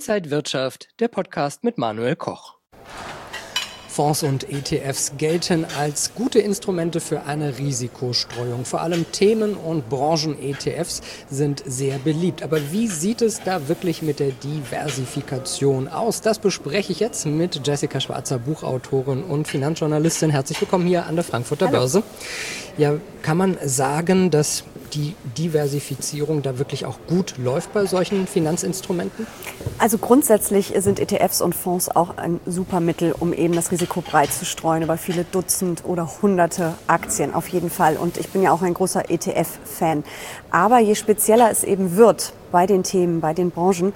Inside Wirtschaft, der Podcast mit Manuel Koch. Fonds und ETFs gelten als gute Instrumente für eine Risikostreuung. Vor allem Themen- und Branchen-ETFs sind sehr beliebt. Aber wie sieht es da wirklich mit der Diversifikation aus? Das bespreche ich jetzt mit Jessica Schwarzer, Buchautorin und Finanzjournalistin. Herzlich willkommen hier an der Frankfurter Börse. Ja, kann man sagen, dass die Diversifizierung da wirklich auch gut läuft bei solchen Finanzinstrumenten? Also grundsätzlich sind ETFs und Fonds auch ein super Mittel, um eben das Risiko breit zu streuen über viele Dutzend oder hunderte Aktien auf jeden Fall. Und ich bin ja auch ein großer ETF-Fan. Aber je spezieller es eben wird bei den Themen, bei den Branchen,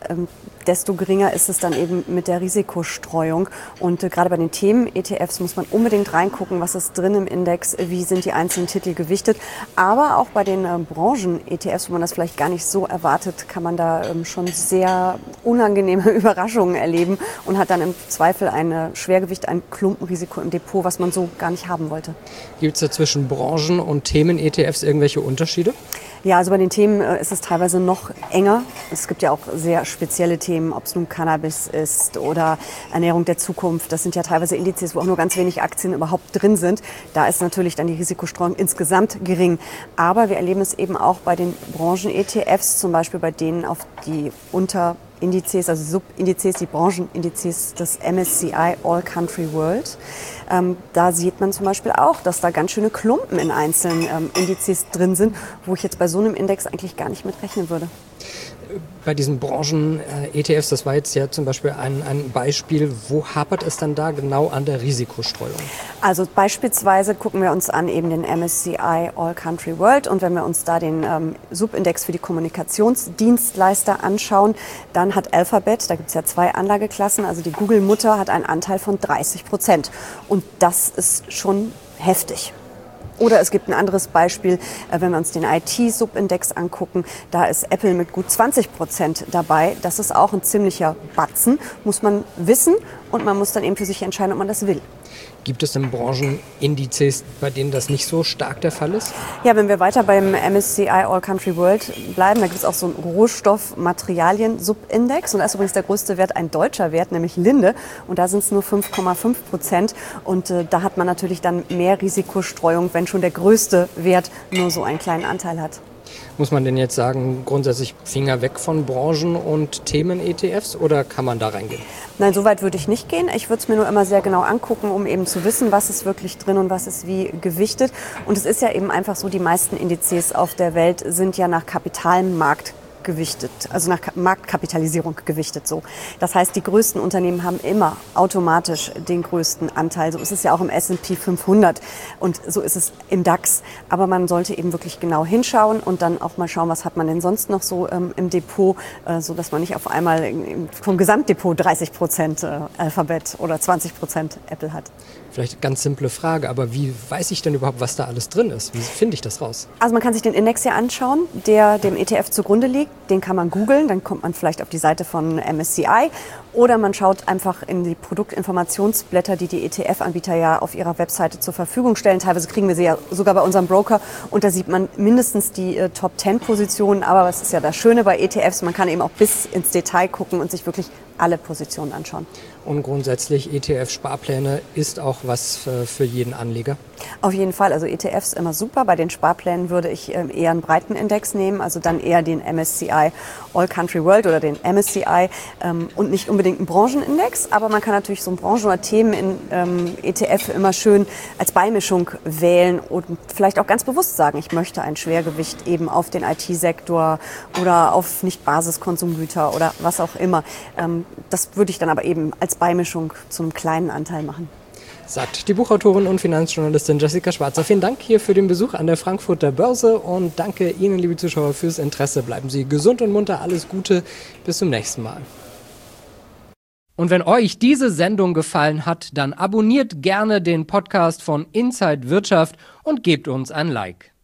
desto geringer ist es dann eben mit der Risikostreuung. Und gerade bei den Themen-ETFs muss man unbedingt reingucken, was ist drin im Index, wie sind die einzelnen Titel gewichtet. Aber auch bei den Branchen-ETFs, wo man das vielleicht gar nicht so erwartet, kann man da schon sehr unangenehme Überraschungen erleben und hat dann im Zweifel ein Schwergewicht, ein Klumpenrisiko im Depot, was man so gar nicht haben wollte. Gibt es da zwischen Branchen- und Themen-ETFs irgendwelche Unterschiede? Ja, also bei den Themen ist es teilweise noch enger. Es gibt ja auch sehr spezielle Themen, ob es nun Cannabis ist oder Ernährung der Zukunft. Das sind ja teilweise Indizes, wo auch nur ganz wenig Aktien überhaupt drin sind. Da ist natürlich dann die Risikostreuung insgesamt gering. Aber wir erleben es eben auch bei den Branchen-ETFs, zum Beispiel bei denen auf die Unterindizes, also Subindizes, die Branchenindizes des MSCI All Country World. Da sieht man zum Beispiel auch, dass da ganz schöne Klumpen in einzelnen Indizes drin sind, wo ich jetzt bei so einem Index eigentlich gar nicht mit rechnen würde. Bei diesen Branchen-ETFs, das war jetzt ja zum Beispiel ein Beispiel, wo hapert es dann da genau an der Risikostreuung? Also beispielsweise gucken wir uns an eben den MSCI All Country World, und wenn wir uns da den Subindex für die Kommunikationsdienstleister anschauen, dann hat Alphabet, da gibt es ja zwei Anlageklassen, also die Google-Mutter hat einen Anteil von 30%. Und das ist schon heftig. Oder es gibt ein anderes Beispiel, wenn wir uns den IT-Subindex angucken, da ist Apple mit gut 20% dabei. Das ist auch ein ziemlicher Batzen, muss man wissen, und man muss dann eben für sich entscheiden, ob man das will. Gibt es denn Branchenindizes, bei denen das nicht so stark der Fall ist? Ja, wenn wir weiter beim MSCI All Country World bleiben, da gibt es auch so einen Rohstoff-Materialien-Subindex. Und da ist übrigens der größte Wert ein deutscher Wert, nämlich Linde. Und da sind es nur 5,5%. Und da hat man natürlich dann mehr Risikostreuung, wenn schon der größte Wert nur so einen kleinen Anteil hat. Muss man denn jetzt sagen, grundsätzlich Finger weg von Branchen- und Themen-ETFs, oder kann man da reingehen? Nein, so weit würde ich nicht gehen. Ich würde es mir nur immer sehr genau angucken, um eben zu wissen, was ist wirklich drin und was ist wie gewichtet. Und es ist ja eben einfach so, die meisten Indizes auf der Welt sind ja nach Kapitalmarkt gewichtet, also nach Marktkapitalisierung gewichtet so. Das heißt, die größten Unternehmen haben immer automatisch den größten Anteil. So ist es ja auch im S&P 500 und so ist es im DAX. Aber man sollte eben wirklich genau hinschauen und dann auch mal schauen, was hat man denn sonst noch so im Depot, so dass man nicht auf einmal vom Gesamtdepot 30% Alphabet oder 20% Apple hat. Vielleicht ganz simple Frage, aber wie weiß ich denn überhaupt, was da alles drin ist? Wie finde ich das raus? Also man kann sich den Index ja anschauen, der dem ETF zugrunde liegt. Den kann man googeln, dann kommt man vielleicht auf die Seite von MSCI. Oder man schaut einfach in die Produktinformationsblätter, die die ETF-Anbieter ja auf ihrer Webseite zur Verfügung stellen. Teilweise kriegen wir sie ja sogar bei unserem Broker. Und da sieht man mindestens die Top-10-Positionen. Aber was ist ja das Schöne bei ETFs, man kann eben auch bis ins Detail gucken und sich wirklich alle Positionen anschauen. Und grundsätzlich ETF-Sparpläne ist auch was für jeden Anleger? Auf jeden Fall, also ETFs immer super. Bei den Sparplänen würde ich eher einen breiten Index nehmen, also dann eher den MSCI All Country World oder den MSCI und nicht unbedingt einen Branchenindex. Aber man kann natürlich so einen Branchen- oder Themen in ETF immer schön als Beimischung wählen und vielleicht auch ganz bewusst sagen, ich möchte ein Schwergewicht eben auf den IT-Sektor oder auf Nicht-Basiskonsumgüter oder was auch immer. Das würde ich dann aber eben als Beimischung zum kleinen Anteil machen. Sagt die Buchautorin und Finanzjournalistin Jessica Schwarzer. Vielen Dank hier für den Besuch an der Frankfurter Börse und danke Ihnen, liebe Zuschauer, fürs Interesse. Bleiben Sie gesund und munter, alles Gute, bis zum nächsten Mal. Und wenn euch diese Sendung gefallen hat, dann abonniert gerne den Podcast von Inside Wirtschaft und gebt uns ein Like.